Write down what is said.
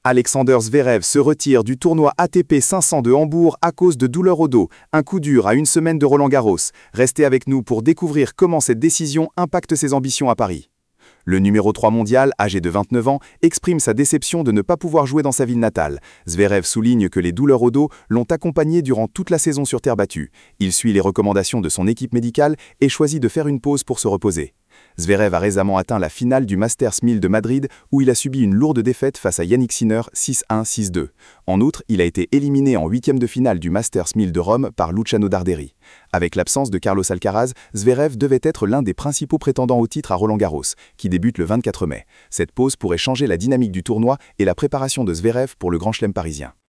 Alexander Zverev se retire du tournoi ATP 500 de Hambourg à cause de douleurs au dos. Un coup dur à une semaine de Roland-Garros. Restez avec nous pour découvrir comment cette décision impacte ses ambitions à Paris. Le numéro 3 mondial, âgé de 29 ans, exprime sa déception de ne pas pouvoir jouer dans sa ville natale. Zverev souligne que les douleurs au dos l'ont accompagné durant toute la saison sur terre battue. Il suit les recommandations de son équipe médicale et choisit de faire une pause pour se reposer. Zverev a récemment atteint la finale du Masters 1000 de Madrid où il a subi une lourde défaite face à Yannick Sinner 6-1, 6-2. En outre, il a été éliminé en huitième de finale du Masters 1000 de Rome par Luciano Darderi. Avec l'absence de Carlos Alcaraz, Zverev devait être l'un des principaux prétendants au titre à Roland-Garros, qui débute le 24 mai. Cette pause pourrait changer la dynamique du tournoi et la préparation de Zverev pour le Grand Chelem parisien.